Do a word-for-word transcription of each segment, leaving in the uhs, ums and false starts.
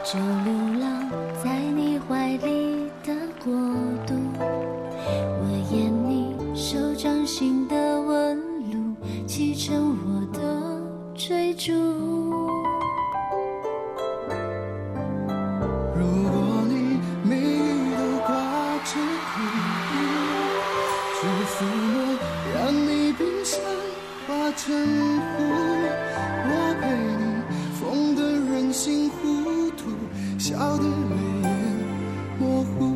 就流浪在你怀里的国度，我沿你手掌心的纹路，启程我的追逐。 如果你眉宇都挂着苦毒，祝福我让你冰山化成湖，我陪你疯得人心糊涂，笑得泪眼模糊。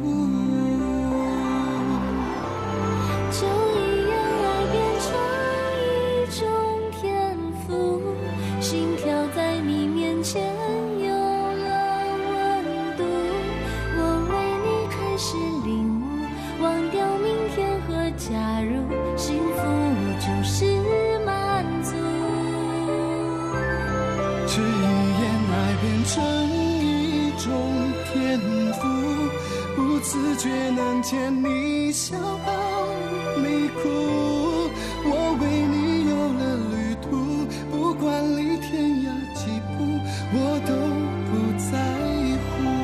就一样爱变成一种天赋，心跳在你面前有了温度，我为你开始领悟，忘掉明天和假如，幸福就是满足。 这一眼爱变成一种天赋，不自觉能牵你笑到你哭，我为你有了旅途，不管离天涯几步，我都不在乎。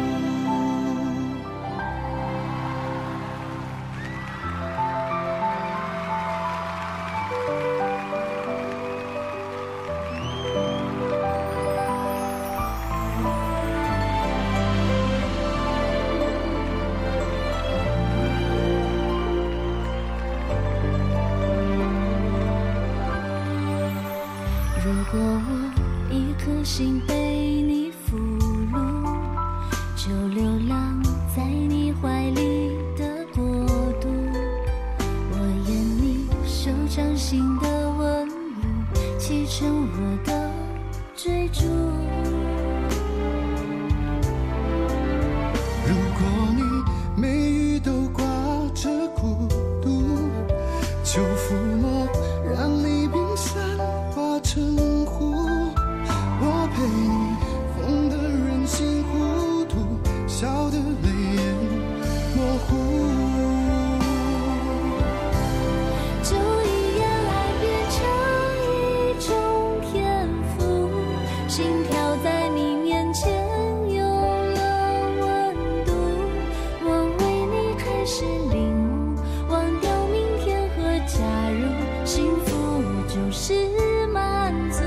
如果我一颗心被你俘虏，就流浪在你怀里的国度，我沿你手掌心的纹路，启程我的追逐。 如果你眉宇都挂着孤独，就抚摸让你冰山化成湖，我陪你疯得人心糊涂，笑得泪眼模糊。 就一样爱变成一种天赋，心跳在你面前有了温度，我为你开始领悟，忘掉明天和假如，幸福就是满足。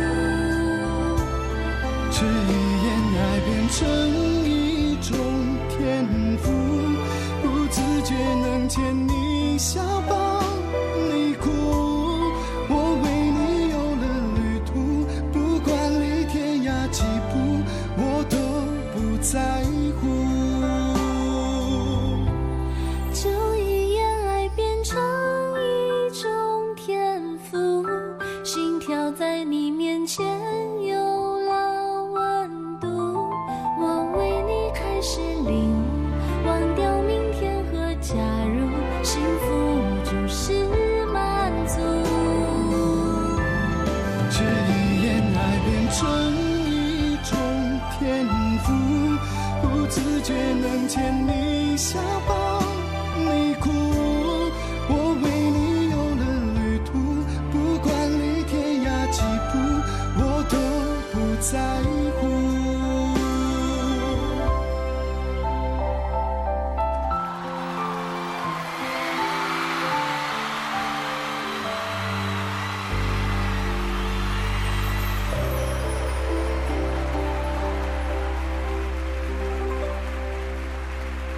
这一眼爱变成一种天赋，不自觉能牵你笑抱你哭，我为你有了旅途，不管离天涯几步，我都不在乎。 就一样爱变成一种天赋，心跳在你面前有了温度，我为你开始领悟，忘掉明天和假如，幸福就是满足。 这一眼爱变成一种天赋，不自觉能牵你笑抱